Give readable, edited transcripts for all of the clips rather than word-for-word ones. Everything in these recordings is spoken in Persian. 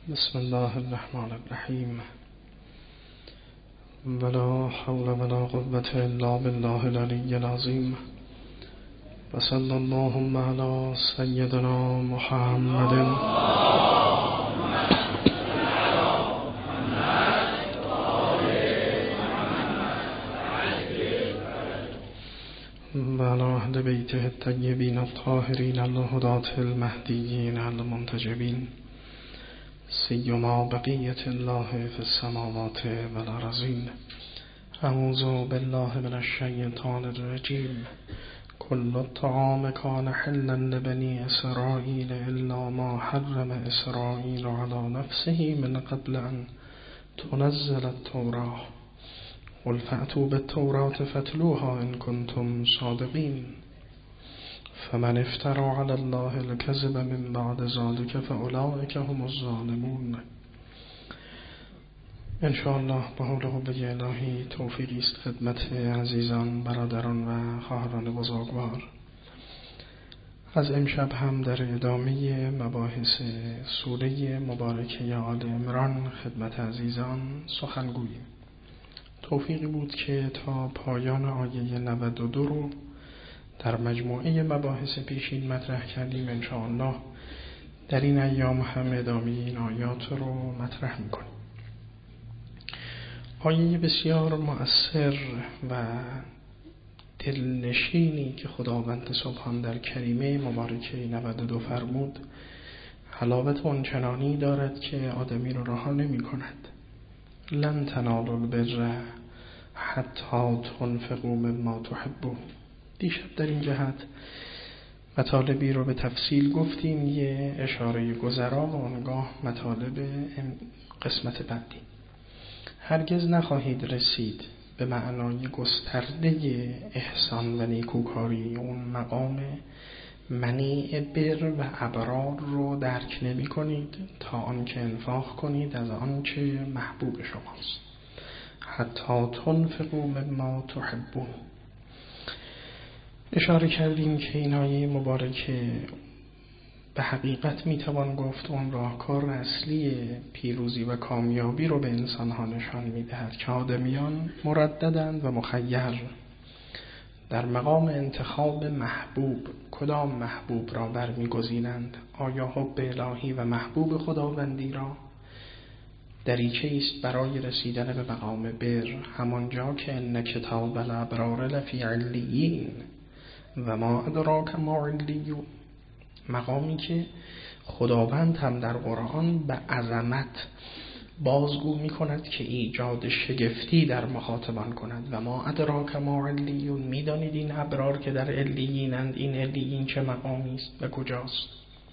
بسم الله الرحمن الرحیم ولا حول ولا قوة الا بالله العلی العظیم و صلی اللهم علی سیدنا محمد و علی اهل بیته الطیبین الطاهرین الهداة المهدیین المنتجبین سیما بقیت الله فی السماوات والارضین. اعوذ بالله من الشیطان الرجیم. کل الطعام کان حلا لبنی اسرائیل الا ما حرم اسرائیل علی نفسه من قبل ان تنزل التوراة قل فأتوا بالتوراة فاتلوها ان کنتم صادقین. فمن افترى على الله الكذب من بعد ذلك فاولئک هم الظالمون. انشاءالله به حول قوه الهی توفیقی است خدمت عزیزان، برادران و خواهران بزرگوار. از امشب هم در ادامه مباحث سوره مبارکه آل عمران خدمت عزیزان سخن گوییم. توفیقی بود که تا پایان آیه 92 رو در مجموعه مباحث پیشین مطرح کردیم. انشاءالله در این ایام هم ادامه این آیات رو مطرح میکنیم. آیه بسیار مؤثر و دلنشینی که خداوند سبحان در کریمه مبارکه 92 فرمود حلاوت آنچنانی دارد که آدمی رو رها نمی کند. لن تنالوا البر حتی تنفقوا مما تحبون. دیشب در این جهت مطالبی رو به تفصیل گفتیم، یه اشاره گذرا و آنگاه مطالب قسمت بعدی. هرگز نخواهید رسید به معنای گسترده احسان و نیکوکاری. اون مقام منیع بر و ابرار رو درک نمی کنید تا آنکه انفاق کنید از آنچه محبوب شماست. حتی تنفقوا مما تحبون. اشاره کردیم که این آیه مبارکه به حقیقت میتوان گفت اون راهکار اصلی پیروزی و کامیابی رو به انسانها نشان میدهد که آدمیان مرددند و مخیر در مقام انتخاب محبوب. کدام محبوب را برمیگزینند؟ آیا حب الهی و محبوب خداوندی را؟ دریچه است برای رسیدن به مقام بر، همانجا که ان کتاب الابرار لفی علیین و ما ادراک ما علیون. مقامی که خداوند هم در قرآن به عظمت بازگو می کند که ایجاد شگفتی در مخاطبان کند. و ما ادراک ما علیون. می دانید این ابرار که در علیینند، این علیین چه مقامی است و کجاست؟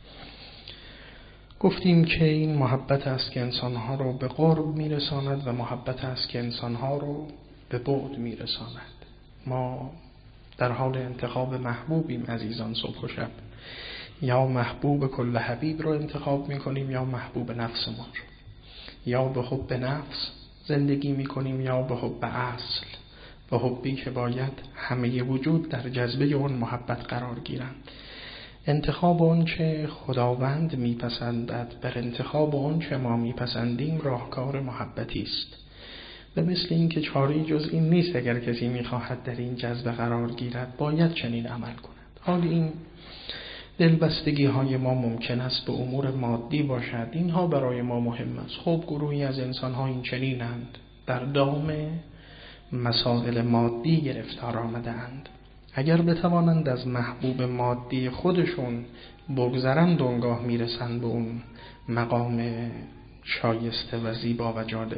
گفتیم که این محبت است که انسانها رو به قرب می رساند و محبت است که انسانها رو به بعد می رساند. ما در حال انتخاب محبوبیم عزیزان. صبح و شب یا محبوب کل حبیب رو انتخاب میکنیم یا محبوب نفس ما رو. یا به حب نفس زندگی میکنیم یا به حب اصل، به حبی که باید همه وجود در جذبه اون محبت قرار گیرند. انتخاب اون چه خداوند میپسندد بر انتخاب اون چه ما میپسندیم راهکار محبتی است. و مثل این که چاری جز این نیست. اگر کسی میخواهد در این جذبه قرار گیرد باید چنین عمل کند. حال این دلبستگی های ما ممکن است به امور مادی باشد. اینها برای ما مهم است. خب گروهی از انسان ها این چنینند، در دام مسائل مادی گرفتار آمده اند. اگر بتوانند از محبوب مادی خودشون بگذرند اونگاه میرسند به اون مقام شایسته و زیبا و جالب.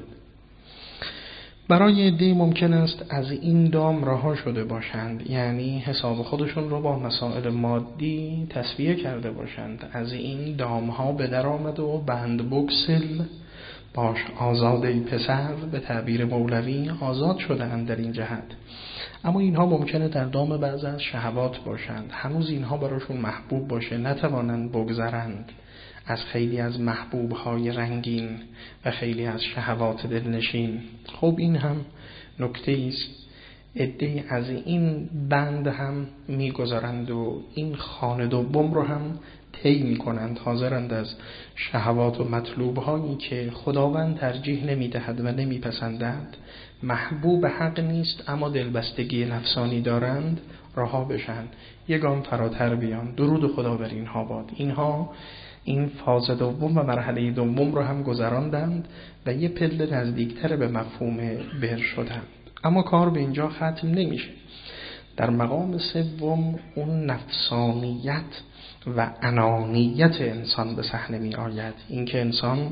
برای عده‌ای ممکن است از این دام رها شده باشند، یعنی حساب خودشون رو با مسائل مادی تسویه کرده باشند. از این دام ها به در آمده و بند بگسل باش آزاده پسر به تعبیر مولوی آزاد شده اند در این جهت. اما اینها ممکنه در دام بعض از شهوات باشند. هنوز اینها براشون محبوب باشه، نتوانند بگذرند از خیلی از محبوب‌های رنگین و خیلی از شهوات دلنشین. خب این هم نکته است. عده‌ای از این بند هم میگذارند و این خانه دوم رو هم طی می‌کنند، حاضرند از شهوات و مطلوب‌هایی که خداوند ترجیح نمی‌دهد و نمی‌پسندد، محبوب حق نیست اما دلبستگی نفسانی دارند، رها بشن، یک گام فراتر بیان. درود خدا بر اینها باد. اینها این فاز دوم و مرحله دوم رو هم گذراندند و یه پله نزدیکتر به مفهوم بر شدند. اما کار به اینجا ختم نمیشه. در مقام سوم اون نفسانیت و انانیت انسان به صحنه می آید. اینکه انسان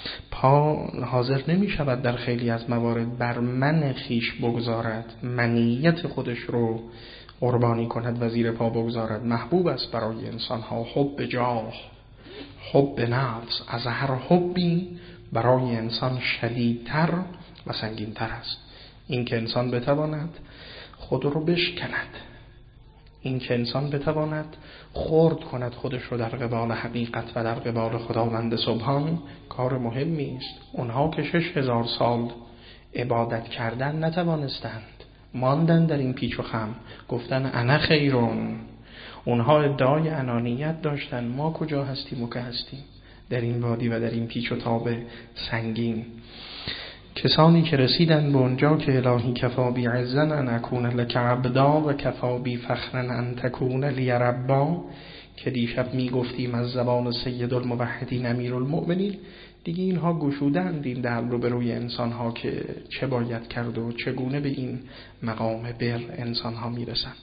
حاضر نمی شود در خیلی از موارد بر من خیش بگذارد، منیت خودش رو قربانی کند و زیر پا بگذارد. محبوب است برای انسان ها حب جاه، حب نفس، از هر حبی برای انسان شدیدتر و سنگینتر است. این که انسان بتواند خود رو بشکند، این که انسان بتواند خرد کند خودش رو در قبال حقیقت و در قبال خداوند سبحان، کار مهمی است. اونها که 6000 سال عبادت کردن نتوانستند، ماندن در این پیچ و خم، گفتن انا خیرون. اونها ادعای انانیت داشتن. ما کجا هستیم و که هستیم در این وادی و در این پیچ و تاب سنگین؟ کسانی که رسیدن به اونجا که الهی کفا بی عزن ان اکون لک عبدا و کفا بی فخرن ان تکون لی ربا، که دیشب میگفتیم از زبان سید الموحدین امیر المؤمنین، دیگه اینها گشودند این در رو به روی انسانها که چه باید کرد و چگونه به این مقام بر انسانها میرسن.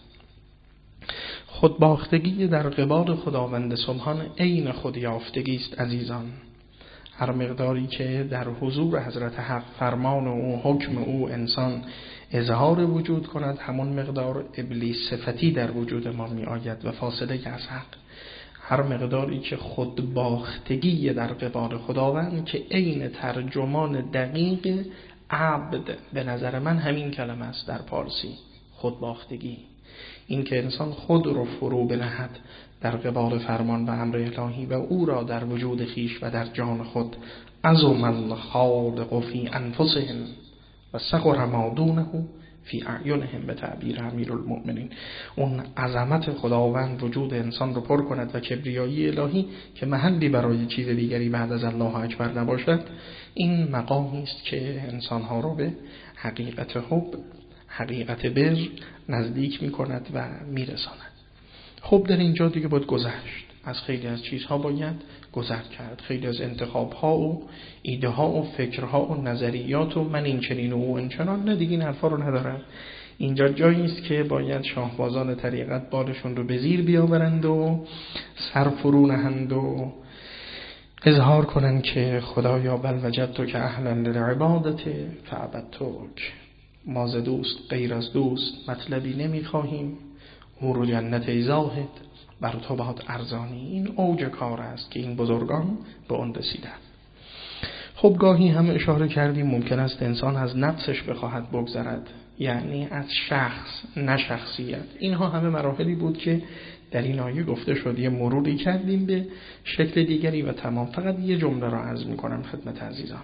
خودباختگی در قبال خداوند سبحان عین خودیافتگی است عزیزان. هر مقداری که در حضور حضرت حق فرمان او، حکم او انسان اظهار وجود کند، همون مقدار ابلیس صفتی در وجود ما می آید و فاصله از حق. هر مقداری که خودباختگی در قبال خداوند که عین ترجمان دقیق عبد، به نظر من همین کلمه است در پارسی، خودباختگی. این که انسان خود رو فرو بنهد در قبال فرمان و امر الهی و او را در وجود خیش و در جان خود عظم الخالق فی انفسهم و صغر ما دونه فی اعینهم، به تعبیر امیر المؤمنین، اون عظمت خداوند وجود انسان رو پر کند و کبریایی الهی که محلی برای چیز دیگری بعد از الله اکبر نباشد. این مقامی است که انسانها رو به حقیقت حب، حقیقت بر نزدیک می کند و می رساند. خب در اینجا دیگه باید گذشت، از خیلی از چیزها باید گذر کرد، خیلی از انتخابها و ایده ها و فکرها و نظریات و من این چنین و اون چنان، نه دیگه این حرفا رو ندارم. اینجا جایی است که باید شاهبازان طریقت بالشون رو به زیر بیاورند و سر فرو نهند و اظهار کنند که خدایا بل وجدتک که اهلا للعبادت فعبدتک. ما ز دوست غیر از دوست مطلبی نمیخواهیم، حور جنت ای زاهد بر تو باد ارزانی. این اوج کار است که این بزرگان به اون رسیدن. خب گاهی هم اشاره کردیم ممکن است انسان از نفسش بخواهد بگذرد، یعنی از شخص نه شخصیت. اینها همه مراحلی بود که در این آیه گفته شد. یه مروری کردیم به شکل دیگری و تمام. فقط یه جمله را عرض می‌کنم خدمت عزیزان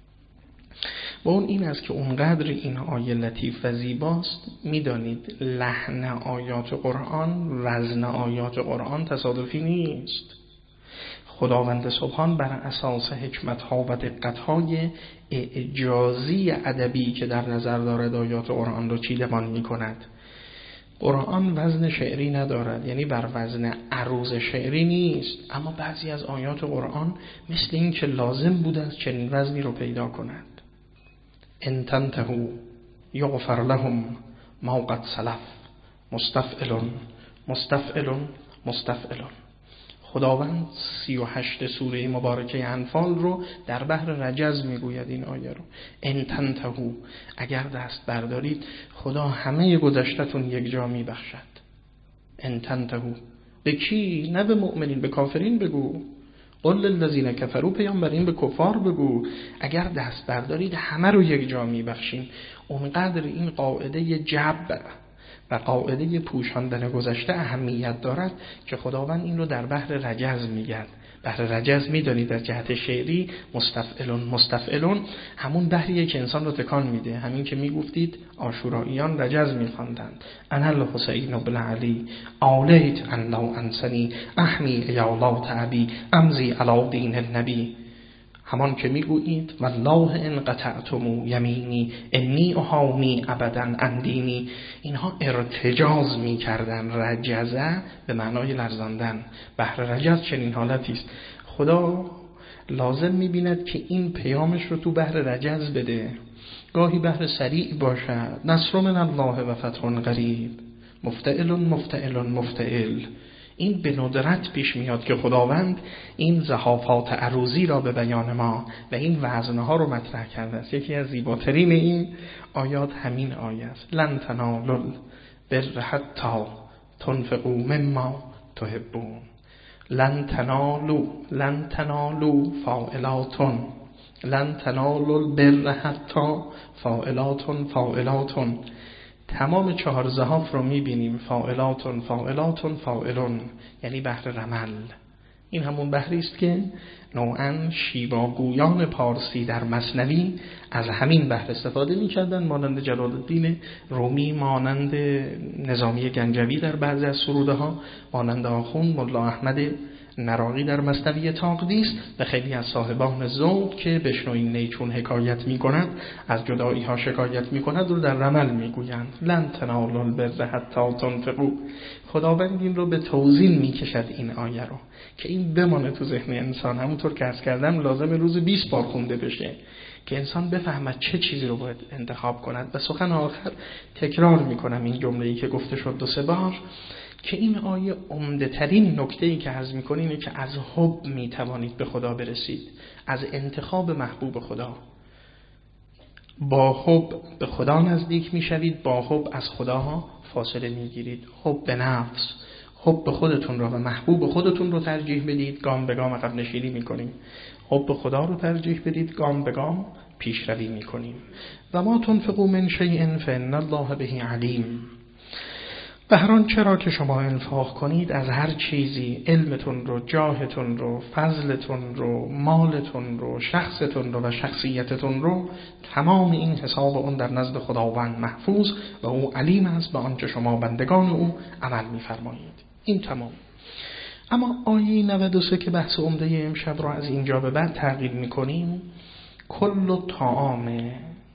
و اون این است که اونقدر این آیه لطیف و زیباست. میدانید لحن آیات قرآن، وزن آیات قرآن تصادفی نیست. خداوند سبحان بر اساس حکمت‌ها و دقت‌های اعجازی ادبی که در نظر دارد آیات قرآن را چیدمان می‌کند. قرآن وزن شعری ندارد، یعنی بر وزن عروض شعری نیست، اما بعضی از آیات قرآن مثل این که لازم بوده است چنین وزنی رو پیدا کند. ان تنتهوا یغفر لهم ما قد سلف مستفعلون مستفعلون مستفعلون. خداوند 38 سوره مبارکه انفال رو در بحر رجز میگوید این آیه رو. ان تنتهوا، اگر دست بردارید خدا همه گذشتتون یک جا میبخشد. ان تنتهوا، به کی؟ نه به مؤمنین، به کافرین بگو. قل للذین کفروا، پیامبرین به کفار بگو اگر دست بردارید همه رو یک جا میبخشیم. اونقدر این قاعده جبر و قاعده پوشاندن گذشته اهمیت دارد که خداوند این رو در بحر رجز میگه. بحر رجز میدانید از جهت شعری مستفعلون همون بحریه که انسان رو تکان میده. همین که میگفتید عاشوراییان رجز میخواندند انا الحسین بن علی آلیت ان لو انسنی احمی ایالات ابی امضی علی دین النبی. همان که میگویید والله ان قطعتم یمینی انی احامی ابدا عن دینی. اینها ارتجاز میکردن. رجزه به معنای لرزاندن. بحر رجز چنین حالتی است. خدا لازم میبیند که این پیامش رو تو بحر رجز بده. گاهی بحر سریع باشد، نصر من الله و فتح قریب، مفتعل. این به ندرت پیش میاد که خداوند این زحافات عروضی را به بیان ما و این وزنها رو مطرح کرده است. یکی از زیباترین این آیات همین آیه است. لن تنالوا البر حتی تنفقوا مما تحبون. لن تنالوا فاعلاتن، لن تنالوا البر حتی فاعلاتن. تمام 4 زحاف رو میبینیم فاعلون، یعنی بحر رمل. این همون بحری است که نوعاً شیواگویان پارسی در مثنوی از همین بحر استفاده میکردن، مانند جلال الدین رومی، مانند نظامی گنجوی در بعضی از سروده ها، مانند آخوند ملا احمد نراقی در مثنوی تاقدیس و خیلی از صاحبان ذوق که بشنوین نیچون حکایت میکنند، از جدایی ها شکایت میکنند رو در رمل میگویند. لن تنالوا البر حتی تنفقوا. خداوند این رو به توزین میکشد این آیه رو که این بمانه تو ذهن انسان. همونطور که عرض کردم لازم روز 20 بار خونده بشه که انسان بفهمد چه چیزی رو باید انتخاب کند. و سخن آخر تکرار میکنم این جمله‌ای که گفته شد 2-3 بار، که این آیه عمده ترین نکته‌ای که عرض می‌کنه اینه که از حب میتوانید به خدا برسید، از انتخاب محبوب خدا. با حب به خدا نزدیک میشوید، با حب از خدا فاصله میگیرید. حب به نفس، حب به خودتون رو و محبوب خودتون رو ترجیح بدید، گام به گام عقب نشینی میکنیم. حب به خدا رو ترجیح بدید، گام به گام پیشروی میکنیم. و ما تنفقوا من شیء فإن الله به علیم. به هر آن چرا که شما انفاق کنید از هر چیزی، علمتون رو، جاهتون رو، فضلتون رو، مالتون رو، شخصتون رو و شخصیتتون رو، تمام این حساب اون در نزد خداوند محفوظ و او علیم است به آنچه شما بندگان او عمل می‌فرمایید. این تمام. اما آیه 93 که بحث عمده امشب رو از اینجا به بعد تغییر می‌کنیم، کل طعام،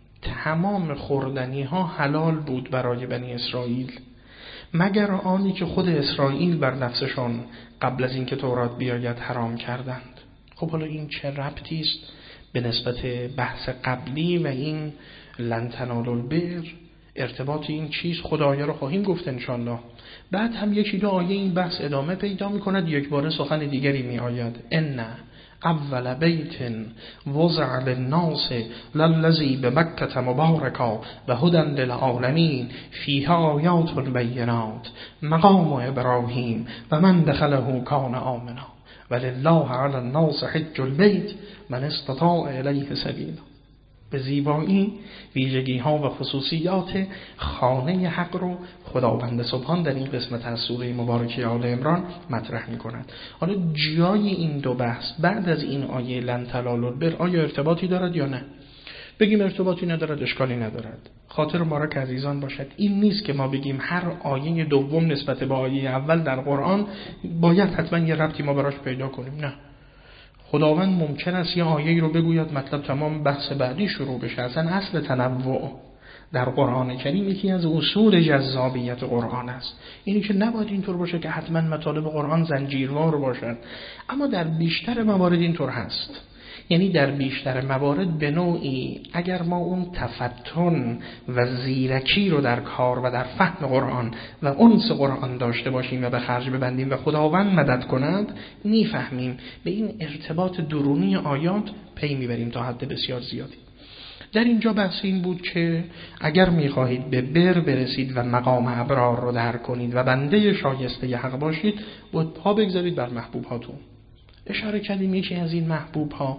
تمام خوردنی ها حلال بود برای بنی اسرائیل مگر آنی که خود اسرائیل بر نفسشان قبل از اینکه تورات بیاید حرام کردند. خب حالا این چه ربطی است به نسبت بحث قبلی و این لن تنالوا البر؟ ارتباط این چیز خدایا رو خواهیم گفت انشالله. بعد هم 1-2 آیه این بحث ادامه پیدا می‌کند، یک بار سخن دیگری می‌آید. ان اول بیت وضع للناس للذی بمکة مبارکا و هدی للعالمین فیها آیات بینات مقام ابراهیم و من دخله کان آمنا ولله علی الناس حج البیت من استطاع الیه سبیلا. به زیبایی ویژگی ها و خصوصیات خانه حق رو خداوند سبحان در این قسمت از سوره مبارکه آل عمران مطرح می کند. حالا جای این دو بحث بعد از این آیه لن تنالوا البر آیا ارتباطی دارد یا نه؟ بگیم ارتباطی ندارد، اشکالی ندارد. خاطر مبارک عزیزان باشد این نیست که ما بگیم هر آیه دوم نسبت به آیه اول در قرآن باید حتما یه ربطی ما براش پیدا کنیم. نه، خداوند ممکن است یه آیه رو بگوید مطلب تمام بحث بعدی شروع بشه. اصلا اصل تنوع در قرآن کریم یکی از اصول جذابیت قرآن است. اینی که نباید اینطور باشه که حتما مطالب قرآن زنجیروار باشد، اما در بیشتر موارد اینطور هست. یعنی در بیشتر موارد به نوعی اگر ما اون تفتن و زیرکی رو در کار و در فهم قرآن و انس قرآن داشته باشیم و به خرج ببندیم و خداوند مدد کند، میفهمیم به این ارتباط درونی آیات پی میبریم تا حد بسیار زیادی. در اینجا بحث این بود که اگر میخواهید به بر برسید و مقام ابرار رو درک کنید و بنده شایسته حق باشید، باید پا بگذارید بر محبوب هاتون. اشاره کردیم یکی از این محبوب ها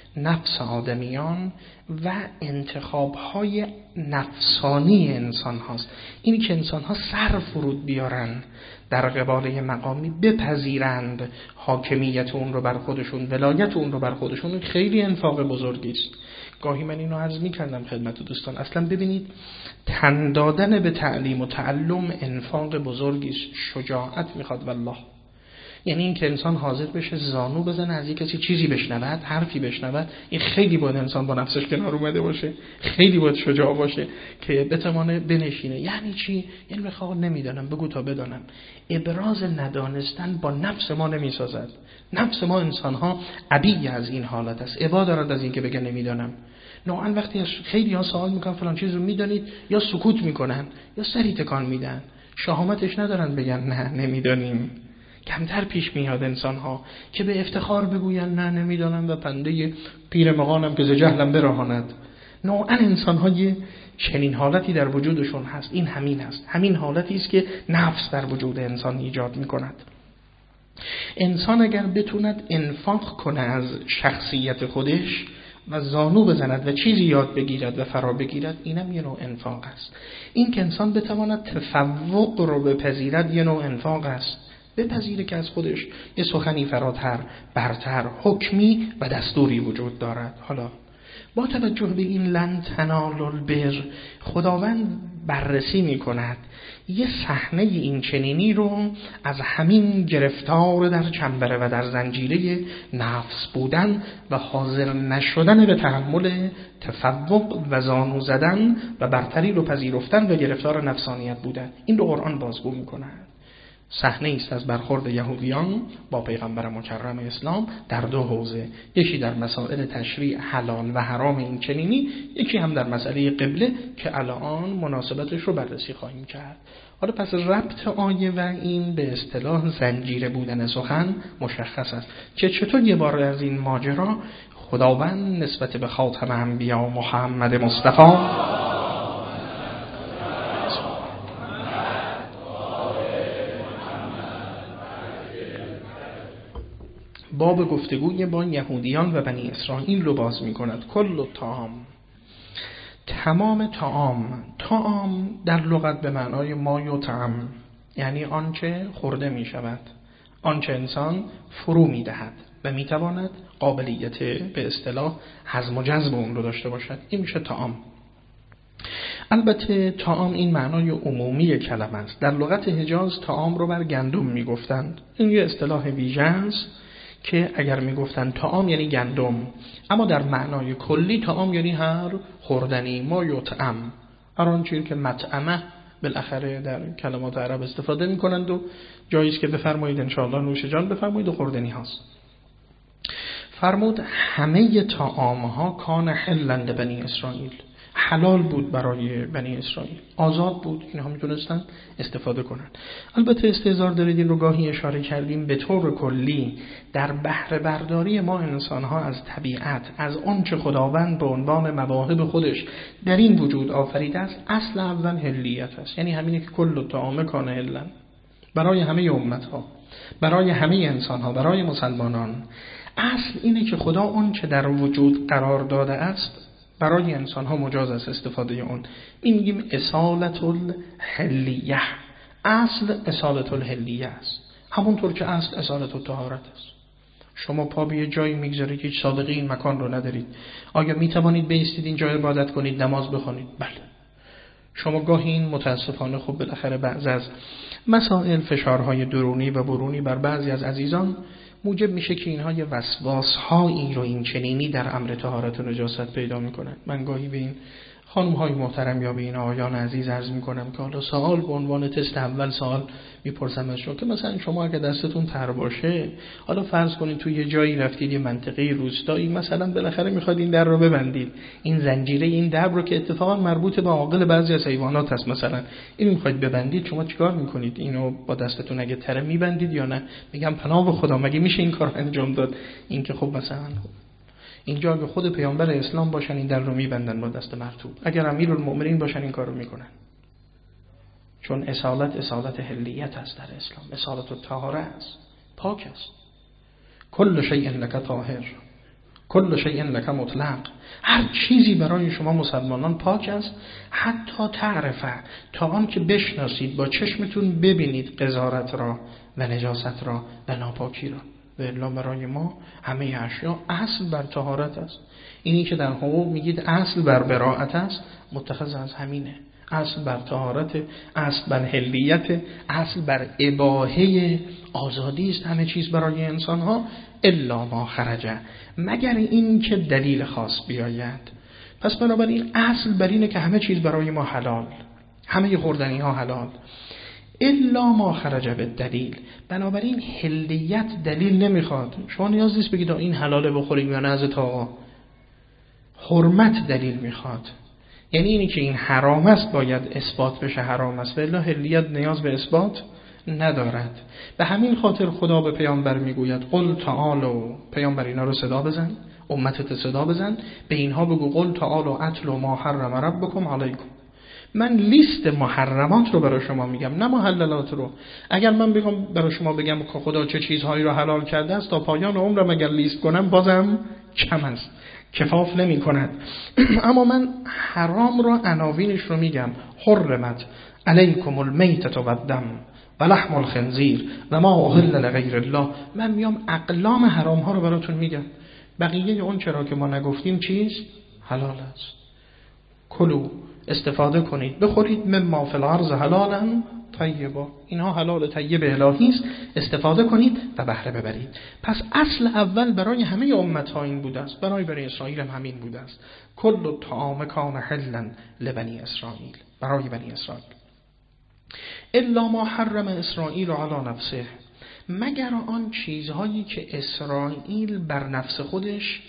نفس آدمیان و انتخاب‌های نفسانی انسان هاست. اینی که انسان ها سر فرود بیارن در قبال مقامی، بپذیرند حاکمیت اون رو بر خودشون، ولایت اون رو بر خودشون، خیلی انفاق بزرگی است. گاهی من اینو عرض می‌کردم خدمت دوستان، اصلا ببینید تن دادن به تعلیم و تعلم انفاق بزرگی است، شجاعت میخواد والله. یعنی این که انسان حاضر بشه زانو بزنه از یک کسی چیزی بشنود، حرفی بشنود، این خیلی باید انسان با نفسش کنار اومده باشه، خیلی باید شجاع باشه که بتونه بنشینه. یعنی چی؟ یعنی بخواد نمیدانم بگو تا بدانم. ابراز ندانستن با نفس ما نمیسازد. نفس ما انسان ها عبی از این حالت است، عبا دارد از این که بگه نمیدانم. نوعا وقتی خیلی ها سوال میکنن فلان چیز رو میدانید، یا سکوت میکنن یا سری تکان میدن، شهامتش ندارن بگن نه نمیدانیم. کمتر پیش میاد انسان ها که به افتخار بگوین نه نمیدانم و پنده پیر مغانم که ز جهلم برهاند. نوعا انسان های چنین حالتی در وجودشون هست. این همین است، همین حالتی است که نفس در وجود انسان ایجاد میکند. انسان اگر بتوند انفاق کنه از شخصیت خودش و زانو بزند و چیزی یاد بگیرد و فرا بگیرد، اینم یه نوع انفاق است. این که انسان بتواند تفوق رو بپذیرد یه نوع انفاق است. بپذیره که از خودش یه سخنی فراتر، برتر، حکمی و دستوری وجود دارد. حالا با توجه به این لن تنالوا البر، خداوند بررسی می کند یه صحنه این چنینی رو از همین گرفتار در چنبره و در زنجیره نفس بودن و حاضر نشدن به تحمل تفوق و زانو زدن و برتری رو پذیرفتن و گرفتار نفسانیت بودن، این رو قرآن بازگو می کند. صحنه است از برخورد یهودیان با پیغمبر مکرم اسلام در دو حوزه، یکی در مسائل تشریع حلال و حرام این چنینی، یکی هم در مسئله قبله که الان مناسبتش رو بررسی خواهیم کرد. حالا پس ربط آیه و این به اصطلاح زنجیره بودن سخن مشخص است که چطور یه بار از این ماجرا خداوند نسبت به خاتم انبیا محمد مصطفی باب گفتگوی با یهودیان و بنی اسرائیل رو باز می کند. کل طعام، تمام طعام در لغت به معنای ما یطعم، یعنی آنچه خورده می شود، آنچه انسان فرو می دهد و می تواند قابلیت به اصطلاح هضم و جذب اون رو داشته باشد، این میشه طعام. البته طعام این معنای عمومی کلمه است. در لغت حجاز طعام رو بر گندم می گفتند. این یه اصطلاح ویژه است که اگر میگفتن طعام یعنی گندم، اما در معنای کلی طعام یعنی هر خوردنی، ما یطعم، هر آن چیزی که مطعمه بالاخره در کلمات عرب استفاده میکنند و جاییست که بفرمایید انشاءالله نوش جان بفرمایید و خوردنی هاست. فرمود همه طعام ها کان حلا لبنی اسرائیل، حلال بود برای بنی اسرائیل، آزاد بود، اینها میتونستن استفاده کنن. البته استحضار دارید این رو گاهی اشاره کردیم، به طور کلی در بهره برداری ما انسان ها از طبیعت، از آنچه خداوند به عنوان مواهب خودش در این وجود آفریده است، اصل اول حلیت است. یعنی همینه که کل طعام کان حلا، برای همه امت ها، برای همه انسان ها، برای مسلمانان. اصل اینه که خدا آنچه در وجود قرار داده است برای انسان ها مجاز است استفاده اون. این میگیم اصالت الحلیه. اصل اصالت الحلیه است، همونطور که اصل اصالت الطهارت است. شما پا به یه جایی میگذارید که هیچ سابقه این مکان رو ندارید، آیا میتوانید بایستید اینجا عبادت کنید، نماز بخونید؟ بله. شما گاهی این متاسفانه خب بالاخره بعض از مسائل، فشارهای درونی و برونی بر بعضی از عزیزان موجب میشه که اینها یه وسواس‌هایی رو این چنینی در امر طهارت و نجاست پیدا میکنن. من گاهی به این خانم‌های محترم یا به این آقایان عزیز عرض میکنم که حالا سوال به عنوان تست اول سوال میپرسم ازشون که مثلا شما اگه دستتون تر باشه، حالا فرض کنید توی یه جایی رفتید، یه منطقه روستایی مثلا، بالاخره میخواد این در رو ببندید، این زنجیره این در رو که اتفاقا مربوط به عاقل بعضی از حیوانات هست مثلا، اینو میخواید ببندید، شما چیکار میکنید؟ اینو با دستتون اگه تره میبندید یا نه؟ میگم پناه به خدا، مگه میشه این کار انجام داد؟ این که خب مثلا اینجا اگه خود پیامبر اسلام باشن این در رو میبندن با دست مرطوب، اگر امیرالمؤمنین باشن این کار رو میکنن، چون اصالت حلیت است در اسلام، اصالت الطهاره است، پاک است. کل شیء لک طاهر، کل شیء لک مطلق، هر چیزی برای شما مسلمانان پاک است، حتی تعرفه، تا آن که بشناسید، با چشمتون ببینید قذارت را و نجاست را و ناپاکی را. و الا برای ما همه اشیا اصل بر طهارت است. اینی که در حقوق میگید اصل بر براءت است، متخذ از همینه. اصل بر طهارت، اصل بر حلیت، اصل بر اباحه آزادی است همه چیز برای انسان ها، الا ما خرج، مگر این که دلیل خاص بیاید. پس بنابراین اصل بر اینه که همه چیز برای ما حلال، همه خوردنی ها حلال، الا ما خرج به دلیل. بنابراین حلیت دلیل نمیخواد. شما نیاز نیست بگید این حلاله بخوریم یا نه از آقا. حرمت دلیل میخواد. یعنی اینی که این حرام است باید اثبات بشه حرام است، ولی حلیت نیاز به اثبات ندارد. به همین خاطر خدا به پیامبر میگوید قل تعالوا، پیامبر اینا رو صدا بزن، امتت صدا بزن، به اینها بگو قل تعالوا اتلوا ما حرم ربکم علیکم. من لیست محرمات رو برای شما میگم، نه محللات رو. اگر من بگم برای شما بگم که خدا چه چیزهایی رو حلال کرده است، تا پایان عمرم اگر لیست کنم بازم کم است، کفاف نمی کند. اما من حرام رو عناوینش رو میگم. حرمت علیکم المیتة و الدم و لحم الخنزیر و ما اهل لغیر الله. من میام اقلام حرام ها رو براتون میگم. بقیه اون چرا که ما نگفتیم چیز حلال است. کلو، استفاده کنید، بخورید، مما فی الارض حلالا طیبا، اینها حلال طیب الهی است، استفاده کنید و بهره ببرید. پس اصل اول برای همه امت ها این بوده است، برای بنی اسرائیل هم همین بوده است. کل الطعام کان حلا لبنی اسرائیل، برای بنی اسرائیل. الا ما حرم اسرائیل علی نفسه، مگر آن چیزهایی که اسرائیل بر نفس خودش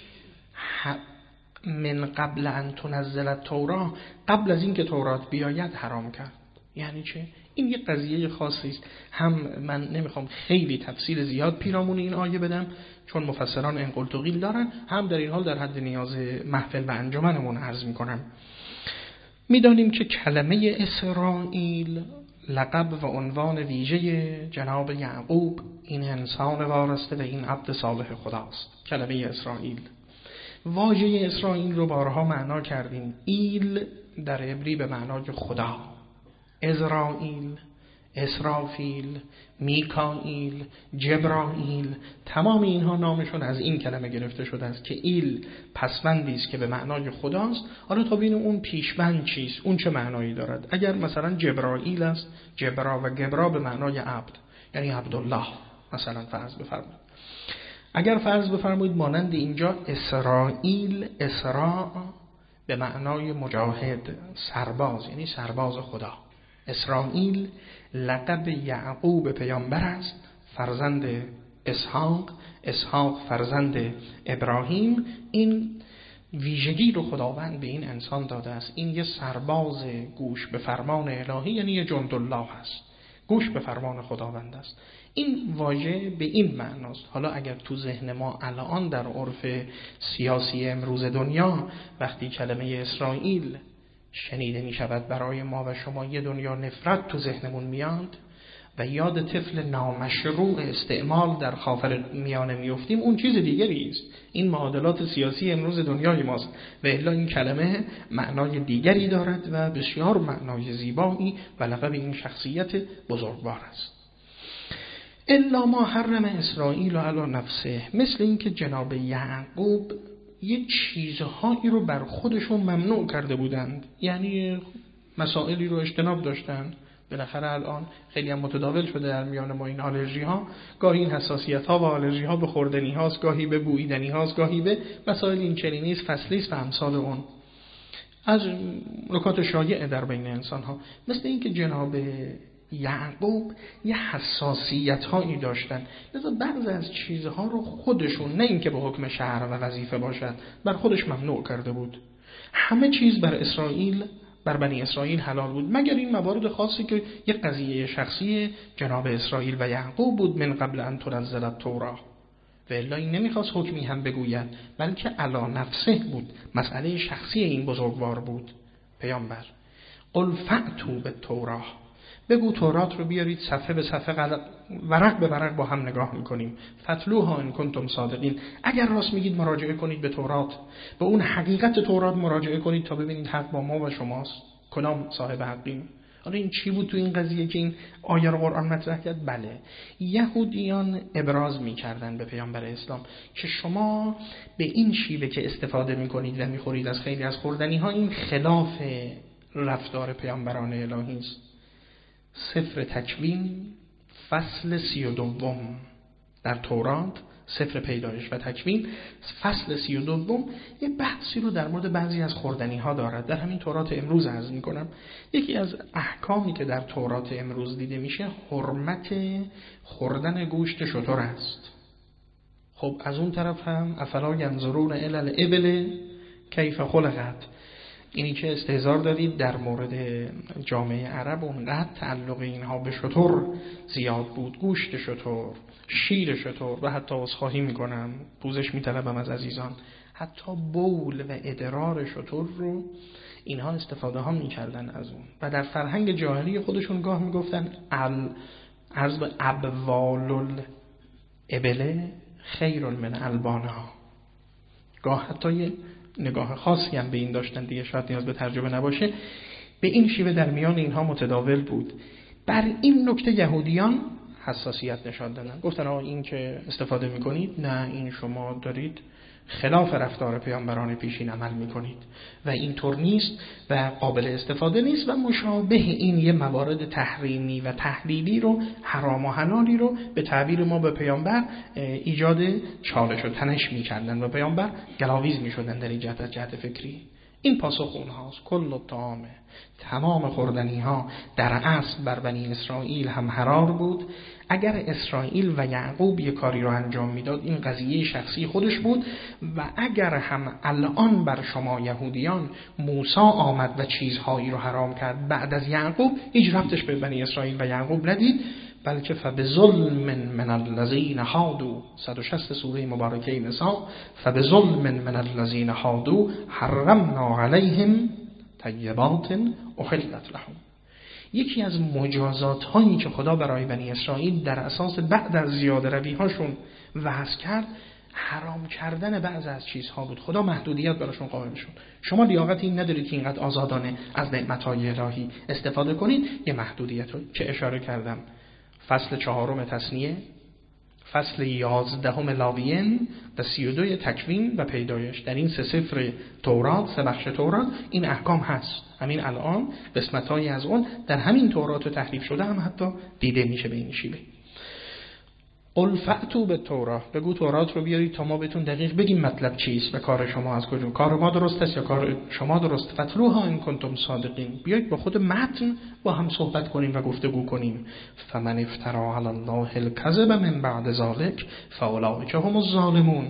من قبل ان تنزل التوراة، قبل از اینکه تورات بیاید حرام کرد. یعنی چه؟ این یک قضیه خاصی است. هم من نمیخوام خیلی تفصیل زیاد پیرامون این آیه بدم چون مفسران انقل و قیل دارن، هم در این حال در حد نیاز محفل و انجمنمون عرض میکنم. میدانیم که کلمه اسرائیل لقب و عنوان ویژه جناب یعقوب، این انسان وارسته و این عبد صالح خداست. کلمه اسرائیل، واژه اسرائیل رو بارها معنا کردیم. ایل در عبری به معنای خدا، ازرائیل، اسرافیل، میکائیل، جبرائیل، تمام اینها نامشون از این کلمه گرفته شده است که ایل پسوندی است که به معنای خداست. حالا تا ببینیم اون پیشوند چیست، اون چه معنایی دارد. اگر مثلا جبرائیل است، جبرا و گبرا به معنای عبد، یعنی عبدالله مثلا فرض بفرمایید. اگر فرض بفرمایید مانند اینجا اسرائیل، اسراء به معنای مجاهد، سرباز، یعنی سرباز خدا. اسرائیل لقب یعقوب پیامبر است، فرزند اسحاق، اسحاق فرزند ابراهیم. این ویژگی رو خداوند به این انسان داده است. این یه سرباز گوش به فرمان الهی، یعنی یه جند الله است، گوش به فرمان خداوند است. این واژه به این معناست. حالا اگر تو ذهن ما الان در عرف سیاسی امروز دنیا وقتی کلمه اسرائیل شنیده می شود، برای ما و شما یه دنیا نفرت تو ذهنمون میاد و یاد طفل نامشروع استعمال در خاورمیانه میافتیم، اون چیز دیگری است. این معادلات سیاسی امروز دنیای ماست و الا این کلمه معنای دیگری دارد و بسیار معنای زیبایی و لقب این شخصیت بزرگوار است. الا ما حرم اسرائیل علی نفسه، مثل اینکه جناب یعقوب یه چیزهایی رو بر خودشون ممنوع کرده بودند، یعنی مسائلی رو اجتناب داشتن. بالاخره الان خیلی هم متداول شده در میان ما این آلرژی ها، گاهی این حساسیت ها و آلرژی ها به خوردنی هاست، گاهی به بویدنی هاست، گاهی به مسائل این چنینی است، فصلی است و امثال اون، از نکات شایع در بین انسان ها. مثل اینکه جناب یعقوب یه حساسیت هایی داشتن، لذا بعضی از چیزها رو خودشون، نه اینکه به حکم شرع و وظیفه باشد، بر خودش ممنوع کرده بود. همه چیز بر اسرائیل، بر بنی اسرائیل حلال بود، مگر این موارد خاصی که یک قضیه شخصی جناب اسرائیل و یعقوب بود من قبل ان تنزل التوراة. و الا این نمیخواست حکمی هم بگوید، بلکه علی نفسه بود، مسئله شخصی این بزرگوار بود پیامبر. قل فأتوا بالتوراة، بگو تورات رو بیارید صفحه به صفحه ورق به ورق با هم نگاه میکنیم. فتلوها ان کنتم صادقین. اگر راست میگید مراجعه کنید به تورات، به اون حقیقت تورات مراجعه کنید تا ببینید حق با ما و شماست، کدام صاحب حقیم. حالا این چی بود تو این قضیه که این آیه رو قرآن مطرح کرد؟ بله، یهودیان ابراز میکردن به پیامبر اسلام که شما به این شیوه که استفاده میکنید و میخورید از خیلی از خوردنی ها، این خلاف رفتار پیامبران الهی است. سفر تکوین فصل 32 در تورات، سفر پیدایش و تکوین فصل 32 یه بحثی رو در مورد بعضی از خوردنی ها دارد. در همین تورات امروز عرض می کنم یکی از احکامی که در تورات امروز دیده میشه حرمت خوردن گوشت شتر است. خب از اون طرف هم افلا ینظرون الی الابل کیف خلقت، اینی که استهزار دارید در مورد جامعه عرب اونقدر تعلق اینها به شتر زیاد بود، گوشت شتر، شیر شتر و حتی عذرخواهی میکنم پوزش میطلبم از عزیزان، حتی بول و ادرار شتر رو اینها استفاده ها میکردن از اون و در فرهنگ جاهلی خودشون گاه میگفتن عرض به ابوال الابل خیر من البانها. گاه حتی یه نگاه خاصی هم به این داشتن، دیگه شاید نیاز به ترجمه نباشه. به این شیوه در میان اینها متداول بود. بر این نکته یهودیان حساسیت نشان دادن، گفتن این که استفاده میکنید، نه این شما دارید خلاف رفتار پیامبران پیشین عمل میکنید و اینطور نیست و قابل استفاده نیست و مشابه این یه موارد تحریمی و تحلیلی رو، حرام و حلالی رو به تعبیر ما به پیامبر ایجاد چالش و تنش میکردن و پیامبر گلاویز میشدن در این جهت فکری. این پاسخ اونهاست. کل الطعام، تمام خوردنی ها در اصل بر بنی اسرائیل هم حرام بود. اگر اسرائیل و یعقوب یک کاری رو انجام میداد این قضیه شخصی خودش بود و اگر هم الان بر شما یهودیان موسی آمد و چیزهایی رو حرام کرد بعد از یعقوب، هیچ ربطش به بنی اسرائیل و یعقوب ندید، بلکه فبظلم من الذین هادوا 160 سوره مبارکه نساء فبظلم من الذین هادوا حرمنا علیهم طیبات احلت لهم. یکی از مجازات هایی که خدا برای بنی اسرائیل در اساس بعد از زیاده روی هاشون وضع کرد حرام کردن بعض از چیزها بود. خدا محدودیت براشون قائل شد. شما لیاقت این ندارید که اینقدر آزادانه از نعمت‌های الهی استفاده کنید. یه محدودیت رو که اشاره کردم، فصل 4 تثنیه، فصل 11 لاویین و 32 تکوین و پیدایش، در این سه سفر تورات، سه بخش تورات این احکام هست. همین الان قسمت‌هایی از اون در همین تورات تحریف شده هم حتی دیده میشه به این شیوه. قل فأتوا بالتوراة، بگو تورات رو بیارید تا ما بهتون دقیق بگیم مطلب چیست و کار شما از کجا، کار ما درست است یا کار شما درست. فتلوها ان کنتم صادقین، بیایید با خود متن با هم صحبت کنیم و گفتگو کنیم. فمن افتری علی الله الکذب من بعد ذلک فاولئک هم الظالمون.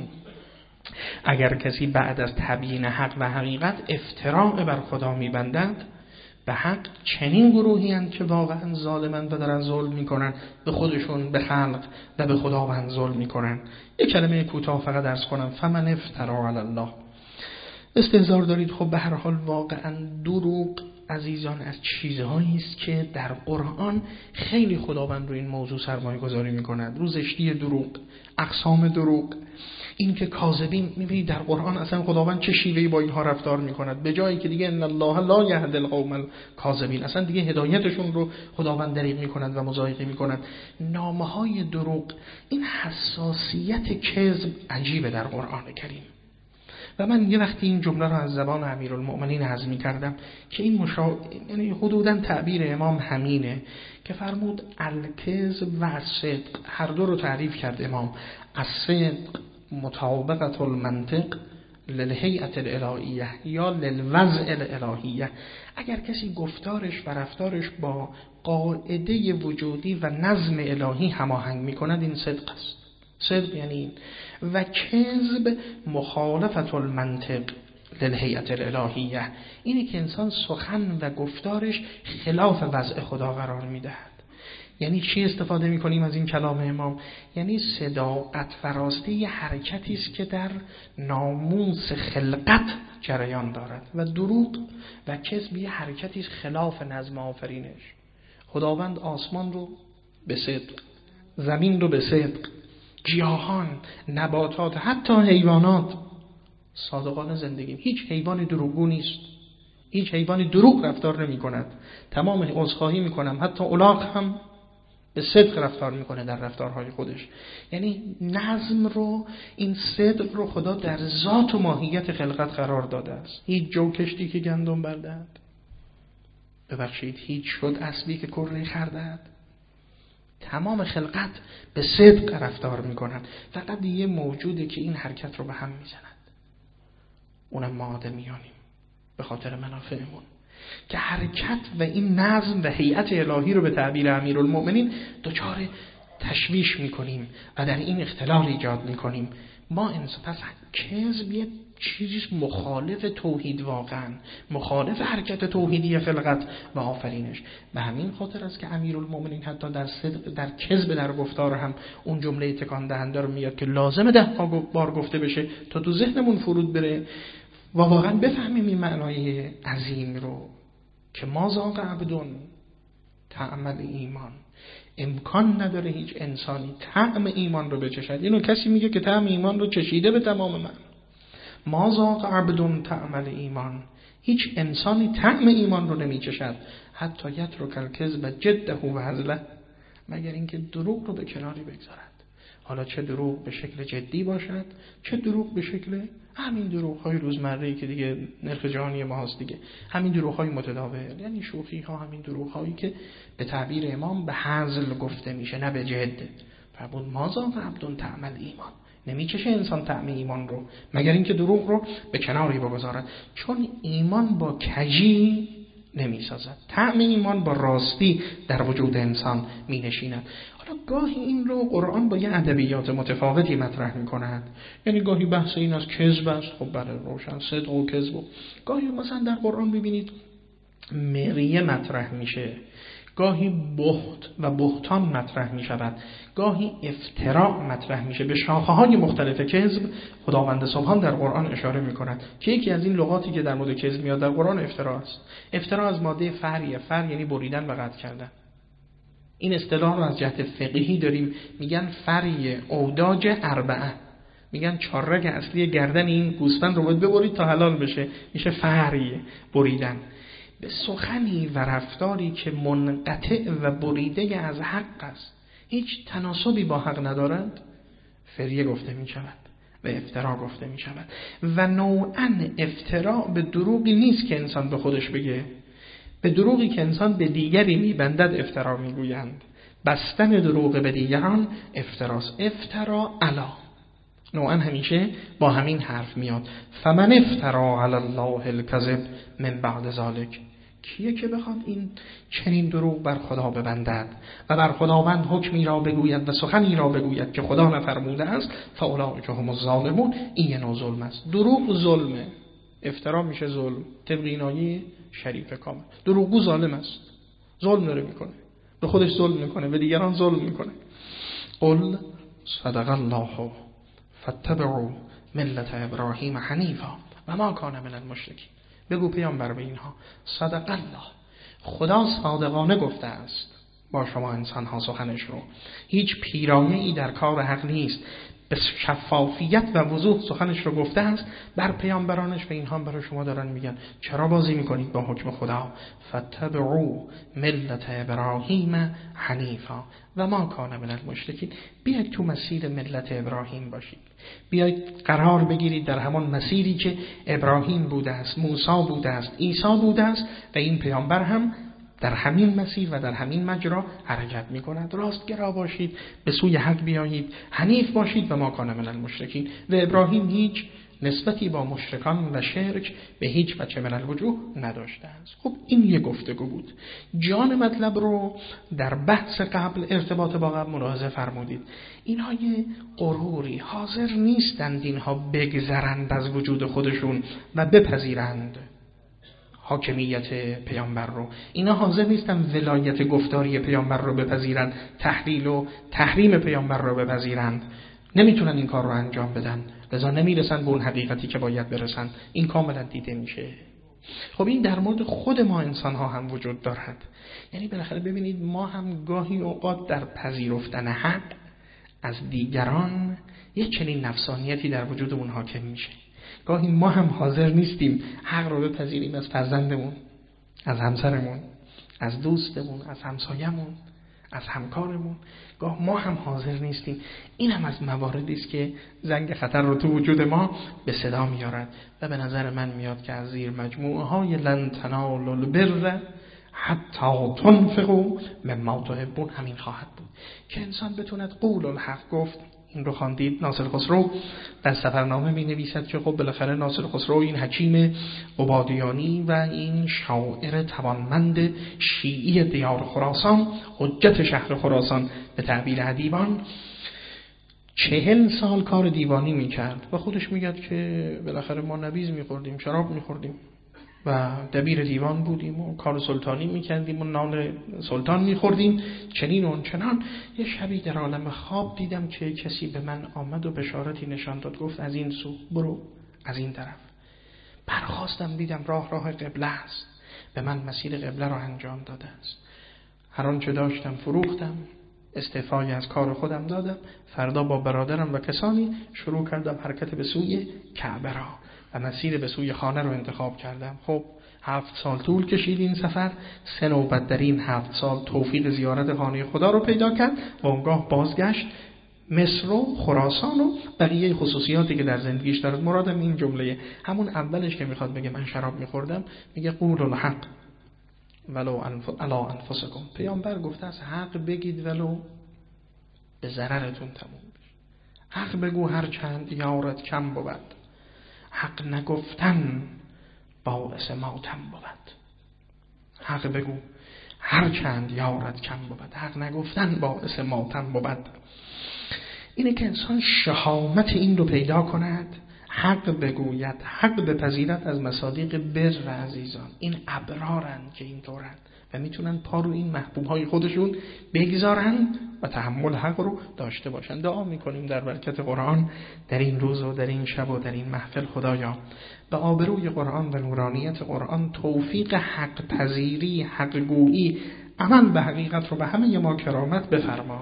اگر کسی بعد از تبیین حق و حقیقت افتراء بر خدا میبندند، به حق چنین گروهی هستند که واقعا ظالمند و دارن ظلم میکنن به خودشون، به خلق و به خداوند ظلم میکنن. یک کلمه کوتاه فقط درس کنم. فمن افتری علی الله، استهزار دارید. خب به هر حال واقعا دروغ عزیزان از چیزهایی است که در قرآن خیلی خداوند رو این موضوع سرمایه گذاری میکند. رو زشتی دروغ، اقسام دروغ، این که کاذبین. میبینید در قرآن اصلا خداوند چه شیوهی با اینها رفتار میکند، به جایی که دیگه ان الله لا یهدی القوم الکاذبین، اصلا دیگه هدایتشون رو خداوند دریغ میکند و مضایقه میکند. نامه‌های دروغ، این حساسیت کذب عجیبه در قرآن کریم. و من یه وقتی این جمله رو از زبان امیرالمؤمنین هضم کردم که این یعنی حدوداً تعبیر امام همینه که فرمود الکذب و الصدق، هر دو رو تعریف کرد امام. الصدق مطابقت المنطق للهیئة الالهیه یا للوضع الالهیه. اگر کسی گفتارش و رفتارش با قاعده وجودی و نظم الهی هماهنگ میکند، این صدق است. صدق یعنی این. و کذب مخالفت المنطق للهیئة الالهیه، اینی که انسان سخن و گفتارش خلاف وضع خدا قرار میدهد. یعنی چی استفاده میکنیم از این کلام امام؟ یعنی صداقت و راستی یه حرکتی است که در ناموس خلقت جریان دارد و دروغ و کذب یه حرکتی است خلاف نظم آفرینش. خداوند آسمان رو به صدق، زمین رو به صدق، گیاهان، نباتات، حتی حیوانات صادقانه زندگی. هیچ حیوانی دروغگو نیست، هیچ حیوانی دروغ رفتار نمی کند. تمام عذرخواهی می کنم، حتی الاغ هم به صدق رفتار میکنه در رفتارهای خودش. یعنی نظم رو، این صدق رو خدا در ذات و ماهیت خلقت قرار داده است. هیچ جو کشتی که گندم بردهد، ببخشید هیچ شد اسبی که کره خردهد. تمام خلقت به صدق رفتار میکنن. فقط یه موجوده که این حرکت رو به هم میزند، اونم ما آدمیانیم به خاطر منافعمون، که حرکت و این نظم و هیئت الهی رو به تعبیر امیرالمؤمنین دچار تشویش میکنیم و در این اختلال ایجاد میکنیم. ما انسان پس کذب یه چیزی مخالف توحید، واقعا مخالف حرکت توحیدی خلقت و آفرینش. به همین خاطر است که امیرالمؤمنین حتی در صدق، در کذب در گفتار هم اون جمله تکان دهنده رو میاد که لازمه 10 بار گفته بشه تا تو ذهنمون فرود بره و واقعا بفهمیم این معنای عظیم رو که ما ذاق عبدون طعم ایمان. امکان نداره هیچ انسانی طعم ایمان رو بچشد. اینو کسی میگه که طعم ایمان رو چشیده به تمام من. ما ذاق عبدون طعم ایمان، هیچ انسانی طعم ایمان رو نمیچشد حتی یترک الکذب جده و هزله، مگر اینکه دروغ رو به کناری بگذارد. حالا چه دروغ به شکل جدی باشد، چه دروغ به شکل همین دروغ‌های روزمره‌ای که دیگه نرخ جهانی ما هست دیگه، همین دروغ‌های متداول، یعنی شوخی‌ها، همین دروغ‌هایی که به تعبیر امام به هزل گفته میشه نه به جد. فرمود ما ذاق عبدون طعم ایمان، نمیچشه انسان طعم ایمان رو مگر اینکه دروغ رو به کناری بگذارد، چون ایمان با کجی نمیسازد، طعم ایمان با راستی در وجود انسان مینشیند. حالا گاهی این رو قرآن با یه ادبیات متفاوتی مطرح میکند، یعنی گاهی بحث این از کذب است، خب بله روشن صدق و کذب، گاهی مثلا در قرآن ببینید مریه مطرح میشه، گاهی بهت و بهتان مطرح می شود، گاهی افتراء مطرح میشه. به شاخه های مختلف کذب خداوند سبحان در قرآن اشاره می کند که یکی از این لغاتی که در مورد کذب میاد در قرآن افتراء است. افتراء از ماده فریه، فر یعنی بریدن و قطع کردن. این اصطلاح رو از جهت فقهی داریم، میگن فریه اوداج اربعه، میگن 4 رگ اصلی گردن این گوسفند رو باید ببرید تا حلال بشه، میشه فریه بریدن. به سخنی و رفتاری که منقطع و بریده از حق است، هیچ تناسبی با حق ندارد، فریه گفته می شود و افترا گفته می شود. و نوعاً افترا به دروغی نیست که انسان به خودش بگه، به دروغی که انسان به دیگری می بندد افترا می گویند. بستن دروغ به دیگران افتراست. افترا علا نوعاً همیشه با همین حرف میاد. فمن افترا علی الله الکذب من بعد ذلک، کیه که بخواد این چنین دروغ بر خدا ببندد و بر خداوند حکمی را بگوید و سخنی را بگوید که خدا نفرموده است، فاولئک هم الظالمون. این نوع ظلم است. دروغ ظلمه، افترا میشه ظلم. طبق این آیه شریف کامل دروغگو ظالم است، ظلم داره میکنه، به خودش ظلم میکنه، به دیگران ظلم میکنه. قل صدق الله فاتبعوا ملت ابراهیم حنیفا و ما کان من المشرکین. بگو پیامبر به اینها صدق الله، خدا صادقانه گفته است با شما انسان ها سخنش رو، هیچ پیرایه‌ای در کار حق نیست، به شفافیت و وضوح سخنش رو گفته است بر پیامبرانش و اینها برای شما دارن میگن چرا بازی میکنید با حکم خدا؟ فتبعوا ملت ابراهیم حنیفا و ما کان من المشرکین. بیاید تو مسیر ملت ابراهیم باشید، بیاید قرار بگیرید در همان مسیری که ابراهیم بوده است، موسی بوده است، عیسی بوده است و این پیامبر هم در همین مسیر و در همین مجرا حرکت می‌کند. راستگرا باشید، به سوی حق بیایید، حنیف باشید و ما کان من المشرکین. و ابراهیم هیچ نسبتی با مشرکان و شرک به هیچ وجه من الوجوه نداشته است. خب این یک گفتگو بود. جان مطلب رو در بحث قبل، ارتباط با قبل ملاحظه فرمودید. اینها یه غروری، حاضر نیستند اینها بگذرند از وجود خودشون و بپذیرند حاکمیت پیامبر رو. اینا حاضر نیستن ولایت گفتاری پیامبر رو بپذیرن، تحلیل و تحریم پیامبر رو بپذیرن، نمیتونن این کار رو انجام بدن، لذا نمیرسن به اون حقیقتی که باید برسن. این کاملا دیده میشه. خب این در مورد خود ما انسان ها هم وجود دارد. یعنی بالاخره ببینید ما هم گاهی اوقات در پذیرفتن حق از دیگران یک چنین نفسانیتی در وجودمون حاکم میشه. گاهی ما هم حاضر نیستیم حق رو بپذیریم از فرزندمون، از همسرمون، از دوستمون، از همسایمون، از همکارمون. گاه ما هم حاضر نیستیم. این هم از مواردی است که زنگ خطر رو تو وجود ما به صدا میارد و به نظر من میاد که از زیر مجموعه های لن تنالوا البر حتی تنفقوا مما تحبون همین خواهد بود که انسان بتوند قول الحق گفت. این رو خواندید ناصر خسرو در سفرنامه می نویسد که خب بالاخره ناصر خسرو این حکیم عبادیانی و این شاعر توانمند شیعی دیار خراسان، حجت شهر خراسان به تعبیر ادیبان، 40 سال کار دیوانی می کرد و خودش میگه که بالاخره ما نبیذ می خوردیم، شراب می خوردیم و دبیر دیوان بودیم و کار سلطانی میکردیم و نان سلطان میخوردیم چنین و چنان. یه شبی در عالم خواب دیدم که کسی به من آمد و بشارتی نشان داد، گفت از این سو برو، از این طرف. برخواستم دیدم راه قبله است، به من مسیر قبله را انجام داده است. هر آنچه داشتم فروختم، استعفای از کار خودم دادم. فردا با برادرم و کسانی شروع کردم حرکت به سوی کعبه را و مسیر به سوی خانه رو انتخاب کردم. خب 7 سال طول کشید این سفر. 3 نوبت در این 7 سال توفیق زیارت خانه خدا رو پیدا کرد و اونگاه بازگشت مصر و خراسان و بقیه خصوصیاتی که در زندگیش دارد. مرادم این جمله همون اولش که میخواد بگه من شراب میخوردم، میگه قولوا الحق ولو علی انفسکم. پیامبر گفته از حق بگید ولو به ضررتون تموم بشه. حق بگو هر چند یارت کم بود، حق نگفتن باعث ماتم بود. حق بگو هر چند یارت کم بود، حق نگفتن باعث ماتم بود. اینه که انسان شهامت این رو پیدا کند، حق بگوید، حق بپذیرد. از مصادیق بر عزیزان این ابرارند که این طورند و میتونن پا رو این محبوبهای خودشون بگذارن و تحمل حق رو داشته باشن. دعا میکنیم در برکت قرآن در این روز و در این شب و در این محفل خدایا به آبروی قرآن و نورانیت قرآن توفیق حق پذیری، حق گویی، عمل به حقیقت رو به همه ما کرامت بفرما.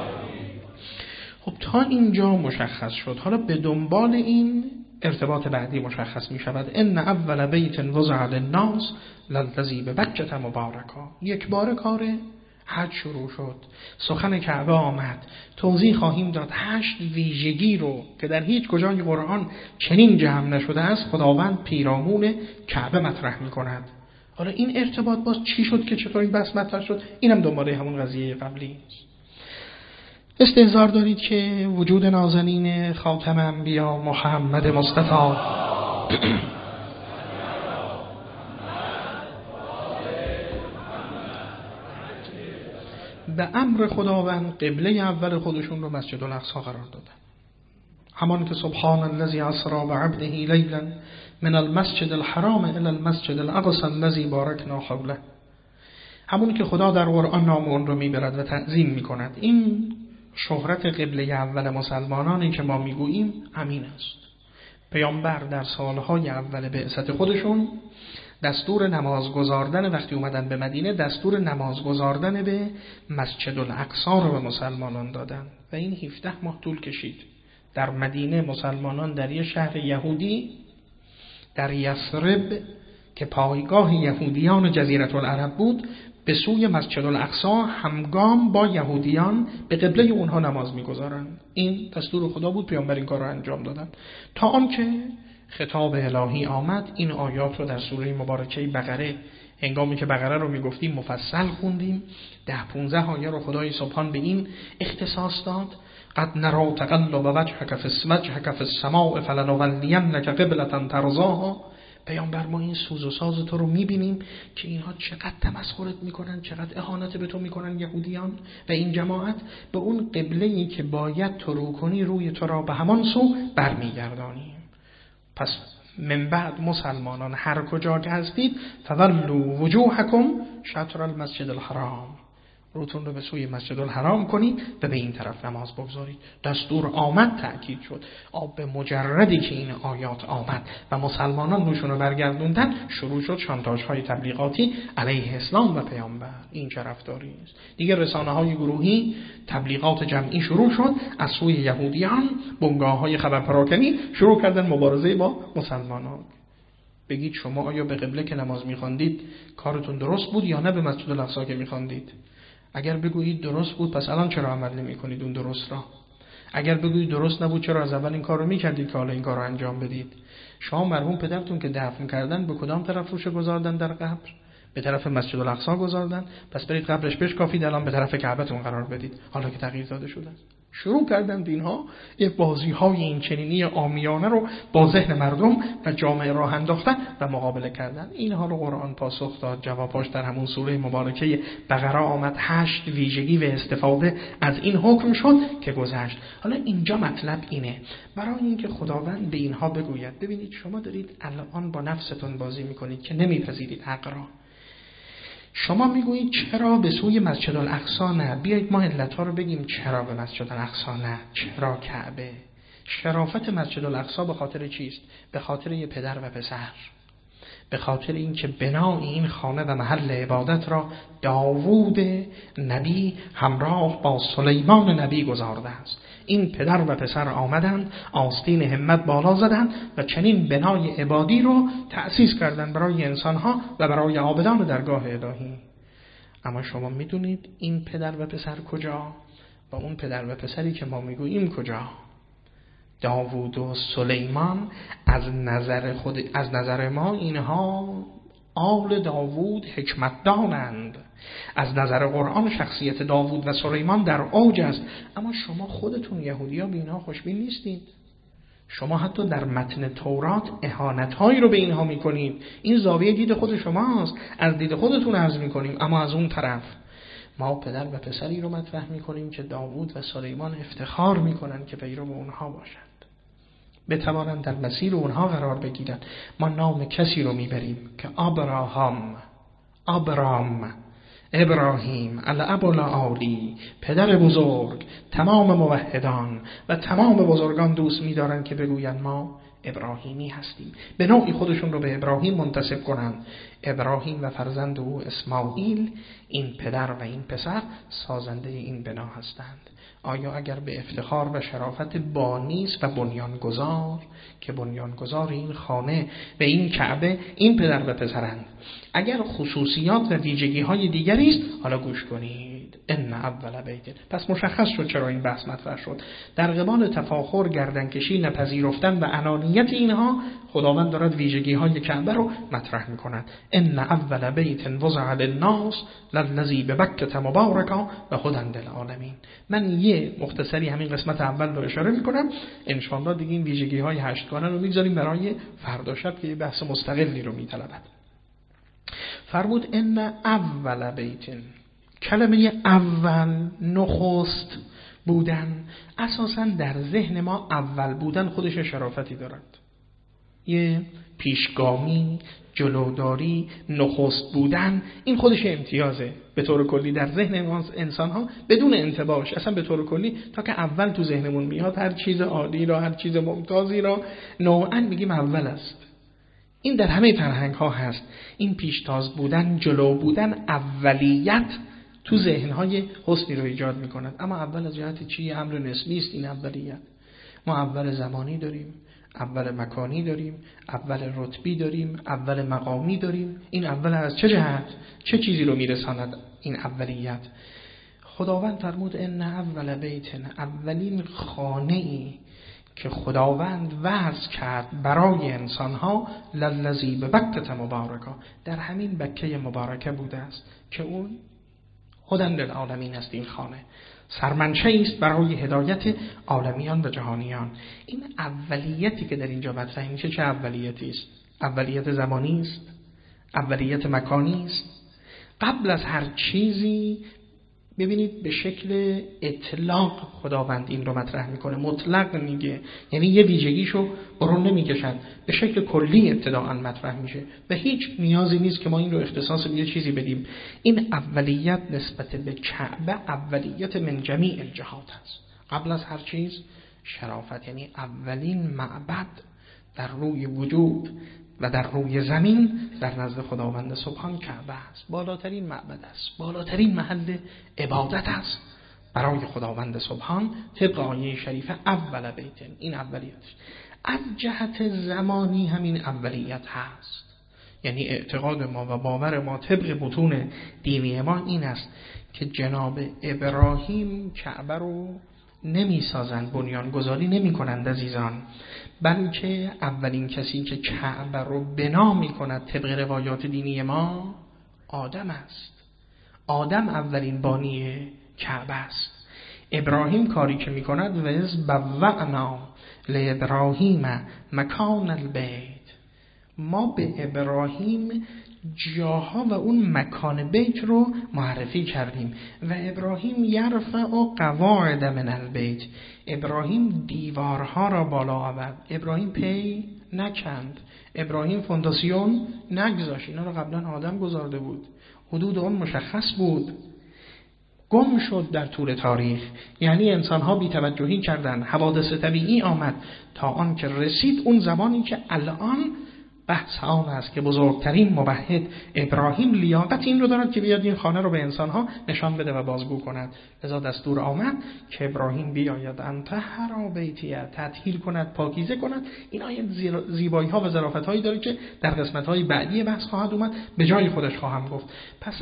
خب تا اینجا مشخص شد. حالا به دنبال این ارتباط بعدی مشخص می شود. ان اول بیت وضع للناس للذی ببکة مبارکا. یک بار کار حج شروع شد، سخن کعبه آمد، توضیح خواهیم داد 8 ویژگی رو که در هیچ کجای قرآن چنین جمع نشده است خداوند پیرامون کعبه مطرح می کند. حالا این ارتباط باز چی شد که چطور این بحث مطرح شد؟ اینم دنباله همون قضیه قبلی است. استحضار دارید که وجود نازنین خاتم انبیا محمد مصطفی به امر خداوند قبله اول خودشون رو مسجد الاقصی قرار دادن. همان که سبحان الذی اسری بعبده لیلا من المسجد الحرام الی المسجد الاقصی الذی بارکنا حوله. همون که خدا در قرآن نام اون رو میبرد و تعظیم میکند. این شهرت قبله اول مسلمانانی که ما میگوییم همین است. پیامبر در سالهای اول بعثت خودشون دستور نماز گزاردن، وقتی اومدن به مدینه دستور نماز گزاردن به مسجد الاقصی رو به مسلمانان دادن و این 17 ماه طول کشید. در مدینه مسلمانان در یه شهر یهودی در یثرب که پایگاه یهودیان جزیره العرب بود به سوی مسجد الاقصی همگام با یهودیان به قبله اونها نماز میگذارند. این دستور خدا بود، پیامبر این کار رو انجام دادن تا آنکه خطاب الهی آمد. این آیات رو در سوره مبارکه بقره هنگامی که بقره رو میگفتیم مفصل خوندیم. 10-15 آیه رو خدای سبحان به این اختصاص داد. قد نرى تقلب وجهك في السماء فلنولینك قبلة ترضاها. پیامبر ما این سوز و ساز تو رو میبینیم که اینها چقدر تمسخرت میکنن، چقدر اهانت به تو میکنن یهودیان و این جماعت. به اون قبله‌ای که باید تو رو کنی روی تو را به همان سو برمیگردانیم. پس من بعد مسلمانان هر کجا که هستید فولوا وجوهکم شطر المسجد الحرام، روتون رو به سوی مسجد الحرام کنید و به این طرف نماز بگذارید. دستور آمد، تأکید شد. به مجردی که این آیات آمد و مسلمانان روشون رو برگردوندن، شروع شد شانتاژهای تبلیغاتی علیه اسلام و پیامبر. این چه رفتاری است؟ دیگه رسانه‌های گروهی تبلیغات جمعی شروع شد از سوی یهودیان. بنگاه‌های خبر پراکنی شروع کردن مبارزه با مسلمانان. بگید شما آیا به قبله که نماز می‌خواندید کارتون درست بود یا نه به مسجد الاقصی که می‌خواندید؟ اگر بگویید درست بود، پس الان چرا عمل نمی‌کنید اون درست را؟ اگر بگویید درست نبود، چرا از اول این کارو می‌کردید که حالا این کارو انجام بدید؟ شما مرحوم پدرتون که دفن کردن به کدام طرف روش گذاردن در قبر؟ به طرف مسجد الاقصی گذاردن. پس برید قبرش بشکافید، الان به طرف کعبه‌تون قرار بدید، حالا که تغییر داده شده است. شروع کردن اینها یه بازی‌های این چنینی عامیانه رو با ذهن مردم و جامعه راه انداختن و مقابله کردن. اینها رو قرآن پاسخ داد. جواباش در همون سوره مبارکه بقره آمد. 8 ویژگی و استفاده از این حکم شد که گذشت. حالا اینجا مطلب اینه، برای اینکه خداوند به اینها بگوید ببینید شما دارید الان با نفستون بازی میکنید که نمیپذیرید حق را. شما میگویید چرا به سوی مسجد الاقصی نه؟ بیایید ما علتها رو بگیم. چرا به مسجد الاقصی نه؟ چرا کعبه؟ شرافت مسجد الاقصی به خاطر چیست؟ به خاطر یه پدر و پسر، به خاطر اینکه بنای این خانه و محل عبادت را داوود نبی همراه با سلیمان نبی گذارده است. این پدر و پسر آمدند، آستین همت بالا زدند و چنین بنای عبادی رو تأسیس کردند برای انسانها و برای عابدان درگاه الهی. اما شما میدونید این پدر و پسر کجا؟ و اون پدر و پسری که ما میگوییم کجا؟ داوود و سلیمان از نظر ما اینها آل داوود حکمت دانند. از نظر قرآن شخصیت داوود و سلیمان در اوج است. اما شما خودتون یهودی‌ها به اینها خوشبین نیستید. شما حتی در متن تورات اهانت‌هایی رو به اینها می‌کنید. این زاویه دید خود شماست، از دید خودتون عرض می‌کنیم. اما از اون طرف ما پدر و پسری رو مطرح می‌کنیم که داوود و سلیمان افتخار می‌کنند که پیرو اونها باشند، بتوانند در مسیر اونها قرار بگیرند. ما نام کسی رو میبریم که ابرام، ابراهیم، الاب العالی، پدر بزرگ، تمام موحدان و تمام بزرگان دوست می‌دارند که بگویند ما ابراهیمی هستیم. به نوعی خودشون رو به ابراهیم منتسب کنند. ابراهیم و فرزند او اسماعیل، این پدر و این پسر سازنده این بنا هستند. آیا اگر به افتخار و شرافت بانیس و بنیانگذار که بنیانگذار این خانه و این کعبه این پدر و پسرند، اگر خصوصیات و ویژگی های دیگری است، حالا گوش کنید. ان اول بیت. پس مشخص شد چرا این بحث مطرح شد. در قبال تفاخر، گردنکشی، نپذیرفتن و انانیت اینها، خداوند دارد ویژگی های کعبه رو مطرح می‌کند. ان اول بیت وضع للناس للذی ببکة مبارکا و هدی للعالمین. من یه مختصری همین قسمت اول رو اشاره می‌کنم. ان شاء الله دیگه این ویژگی های 8 گانه رو می‌گذاریم برای فردا شب که بحث مستقلی رو می‌طلبد. فرمود ان اول بیت. کلمه اول، نخست بودن، اساساً در ذهن ما اول بودن خودش شرافتی دارد. یه پیشگامی، جلوداری، نخست بودن، این خودش امتیازه به طور کلی در ذهن انسان ها بدون انتباهش. اصلا به طور کلی تا که اول تو ذهنمون میاد، هر چیز عالی را، هر چیز ممتازی را نوعاً میگیم اول است. این در همه فرهنگ ها هست. این پیشتاز بودن، جلو بودن، اولیت تو ذهن‌های حسنی رو ایجاد می‌کند. اما اول از جهت چی؟ امر نسبی است این اولیت. ما اول زمانی داریم، اول مکانی داریم، اول رتبی داریم، اول مقامی داریم. این اول از چه جهت؟ چه چیزی رو میرساند این اولیت؟ خداوند فرمود ان اول بیت، اولین خانه‌ای که خداوند وضع کرد برای انسان‌ها، للذی ببکة مبارکا، در همین بکه مبارکه بوده است که اون هدی للعالمین است. این خانه سرمنشه‌ای است برای هدایت عالمیان و جهانیان. این اولیتی که در اینجا مطرح میشه چه اولیتی است؟ اولیت زمانی است؟ اولیت مکانی است؟ قبل از هر چیزی ببینید به شکل اطلاق خداوند این رو مطرح میکنه، مطلق میگه، یعنی یه ویژگیشو برون نمیکشد، به شکل کلی ابتداءً مطرح میشه و هیچ نیازی نیست که ما این رو اختصاص به یه چیزی بدیم. این اولیت نسبت به کعبه اولیت من جمیع الجهات هست، قبل از هر چیز شرافت، یعنی اولین معبد در روی وجود و در روی زمین در نزد خداوند سبحان کعبه است. بالاترین معبد است، بالاترین محل عبادت است برای خداوند سبحان طبق آیه شریفه اول بیتن. این اولیتش. از جهت زمانی همین اولیت هست، یعنی اعتقاد ما و باور ما طبق متون دینی ما این است که جناب ابراهیم کعبه رو نمی سازند، بنیان گذاری نمی کنند عزیزان، بلکه اولین کسی که کعبه رو بنا می کند طبق روایات دینی ما آدم است. آدم اولین بانی کعبه است. ابراهیم کاری که می کند وز بوعنا لابراهیم مکان البیت، ما به ابراهیم جاها و اون مکان بیت رو معرفی کردیم و ابراهیم یرفع قواعد من البیت، ابراهیم دیوارها را بالا آورد، ابراهیم پی نکند، ابراهیم فونداسیون نگذاشت، اینا رو قبلا آدم گذارده بود، حدود اون مشخص بود، گم شد در طول تاریخ. یعنی انسان‌ها بی‌توجهی کردند، حوادث طبیعی آمد تا آن که رسید اون زمانی که الان بحث آن است که بزرگترین موحد ابراهیم لیاقت این رو دارد که بیاد این خانه رو به انسان‌ها نشان بده و بازگو کند. لذا دستور آمد که ابراهیم بیاید انطهر بیتیه، تطهیر کند، پاکیزه کند. این آیه زیبایی‌ها و ظرافت‌هایی داره که در قسمت‌های بعدی بحث خواهد اومد، به جای خودش خواهم گفت. پس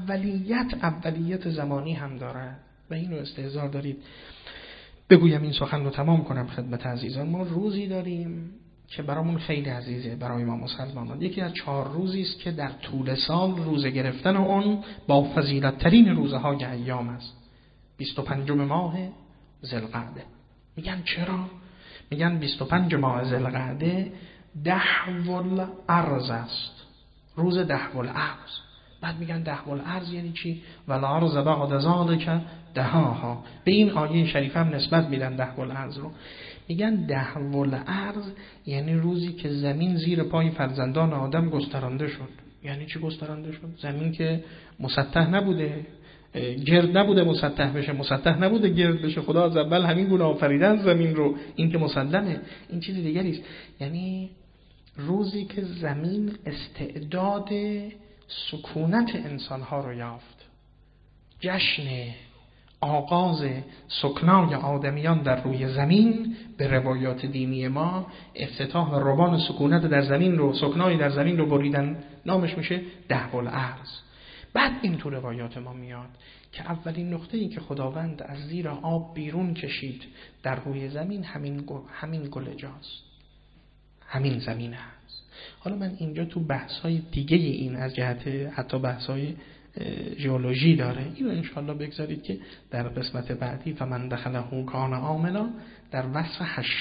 اولیت زمانی هم داره و اینو استحضار دارید. بگویم این سخن رو تمام کنم خدمت عزیزان. ما روزی داریم که برامون خیلی عزیزه، برای ما مسلمانان یکی از 4 روزی است که در طول سال روزه گرفتن اون با فضیلت ترین روزهای ایام است. 25 ماه ذوالقعده. میگن چرا؟ میگن 25 ماه ذوالقعده 10 الارض است، روز 10 الارض. بعد میگن 10 الارض یعنی چی؟ والارض بعد ذلک دهاها. به این آیه شریف هم نسبت میدن 10 الارض رو. میگن 10 الارض یعنی روزی که زمین زیر پای فرزندان آدم گسترانده شد. یعنی چی گسترانده شد؟ زمین که مسطح نبوده، گرد نبوده مسطح بشه، مسطح نبوده گرد بشه. خدا از اول همین گونه آفریدن زمین رو، این که مسلمه، این چیز دیگری است. یعنی روزی که زمین استعداد سکونت انسانها رو یافت، جشن آغاز سکنای آدمیان در روی زمین به روایات دینی ما افتتاح ربان سکونت در زمین رو، سکنای در زمین رو بریدن، نامش میشه 10 الارض. بعد این تو روایات ما میاد که اولین نقطه‌ای که خداوند از زیر آب بیرون کشید در روی زمین همین گلجاست، همین زمین هست. حالا من اینجا تو بحث‌های دیگه این از جهت حتی بحث‌های ژئولوژی داره، اینو انشالله بگذارید که در قسمت بعدی فمن دخله کان آمنا در وصف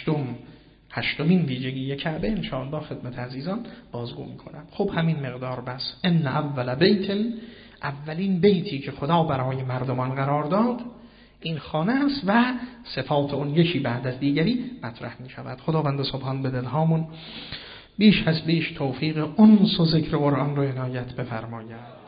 هشتمین ویژگی کعبه انشالله خدمت عزیزان بازگو میکنم. خب همین مقدار بس. ان اول بیت، اولین بیتی که خدا برای مردمان قرار داد این خانه است و صفات اون یکی بعد از دیگری مطرح می شود. خداوند سبحان به دلهامون بیش از بیش توفیق انس و ذکر قرآن رو عنایت بفرماید.